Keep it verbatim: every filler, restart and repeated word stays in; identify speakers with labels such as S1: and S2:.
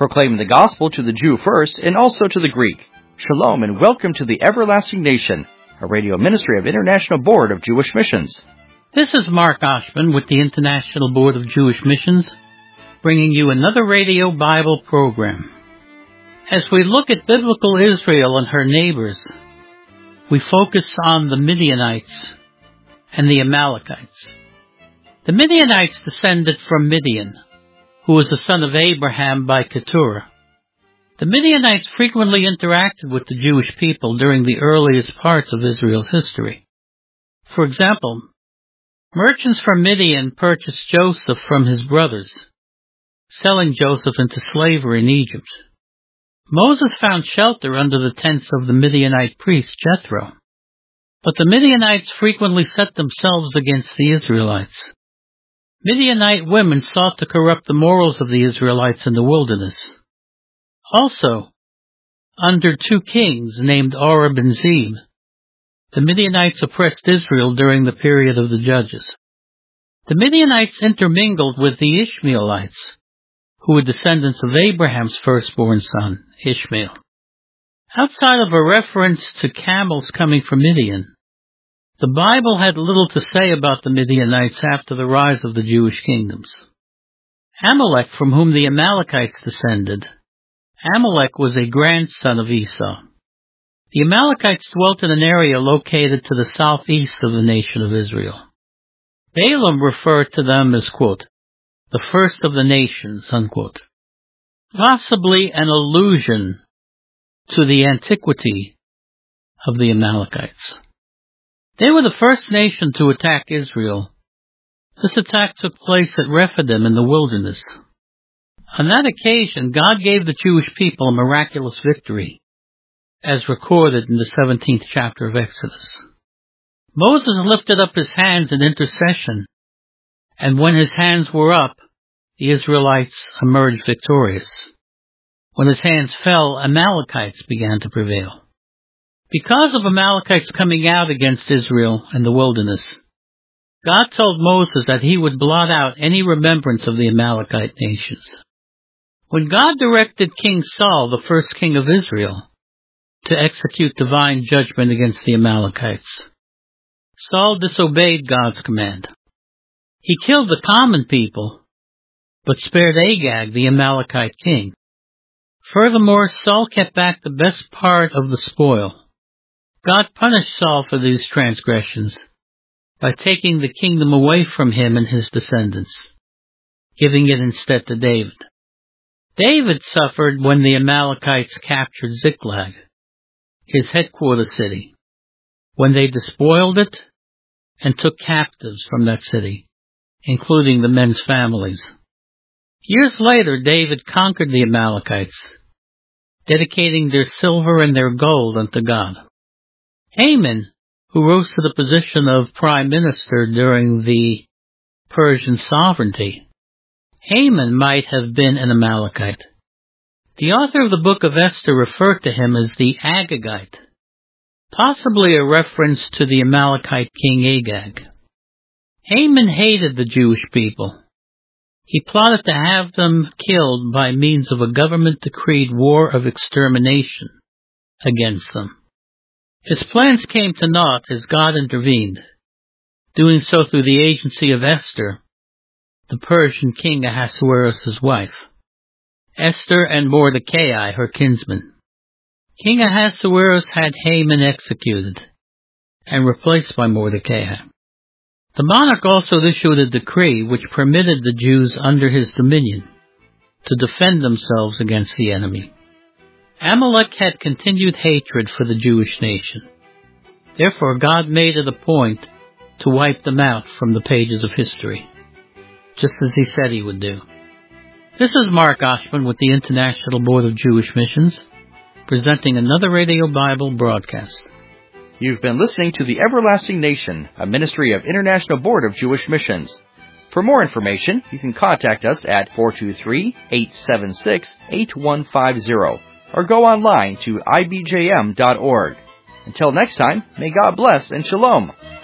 S1: proclaiming the gospel to the Jew first and also to the Greek. Shalom and welcome to the Everlasting Nation, a radio ministry of International Board of Jewish Missions.
S2: This is Mark Oshman with the International Board of Jewish Missions, bringing you another radio Bible program. As we look at biblical Israel and her neighbors, we focus on the Midianites and the Amalekites. The Midianites descended from Midian, who was the son of Abraham by Keturah. The Midianites frequently interacted with the Jewish people during the earliest parts of Israel's history. For example, merchants from Midian purchased Joseph from his brothers, selling Joseph into slavery in Egypt. Moses found shelter under the tents of the Midianite priest Jethro, but the Midianites frequently set themselves against the Israelites. Midianite women sought to corrupt the morals of the Israelites in the wilderness. Also, under two kings named Oreb and Zeb, the Midianites oppressed Israel during the period of the Judges. The Midianites intermingled with the Ishmaelites, who were descendants of Abraham's firstborn son, Ishmael. Outside of a reference to camels coming from Midian, the Bible had little to say about the Midianites after the rise of the Jewish kingdoms. Amalek, from whom the Amalekites descended, Amalek was a grandson of Esau. The Amalekites dwelt in an area located to the southeast of the nation of Israel. Balaam referred to them as, quote, the first of the nations, unquote, possibly an allusion to the antiquity of the Amalekites. They were the first nation to attack Israel. This attack took place at Rephidim in the wilderness. On that occasion, God gave the Jewish people a miraculous victory, as recorded in the seventeenth chapter of Exodus. Moses lifted up his hands in intercession, and when his hands were up, the Israelites emerged victorious. When his hands fell, Amalekites began to prevail. Because of Amalekites coming out against Israel in the wilderness, God told Moses that he would blot out any remembrance of the Amalekite nations. When God directed King Saul, the first king of Israel, to execute divine judgment against the Amalekites, Saul disobeyed God's command. He killed the common people, but spared Agag, the Amalekite king. Furthermore, Saul kept back the best part of the spoil. God punished Saul for these transgressions by taking the kingdom away from him and his descendants, giving it instead to David. David suffered when the Amalekites captured Ziklag, his headquarters city, when they despoiled it and took captives from that city, including the men's families. Years later, David conquered the Amalekites, dedicating their silver and their gold unto God. Haman, who rose to the position of prime minister during the Persian sovereignty, Haman might have been an Amalekite. The author of the book of Esther referred to him as the Agagite, possibly a reference to the Amalekite king Agag. Haman hated the Jewish people. He plotted to have them killed by means of a government-decreed war of extermination against them. His plans came to naught as God intervened, doing so through the agency of Esther, the Persian king Ahasuerus' wife. Esther and Mordecai, her kinsman. King Ahasuerus had Haman executed and replaced by Mordecai. The monarch also issued a decree which permitted the Jews under his dominion to defend themselves against the enemy. Amalek had continued hatred for the Jewish nation. Therefore, God made it a point to wipe them out from the pages of history, just as he said he would do. This is Mark Oshman with the International Board of Jewish Missions, presenting another Radio Bible broadcast.
S1: You've been listening to the Everlasting Nation, a ministry of International Board of Jewish Missions. For more information, you can contact us at four two three, eight seven six, eight one five zero or go online to I B J M dot org. Until next time, may God bless and shalom.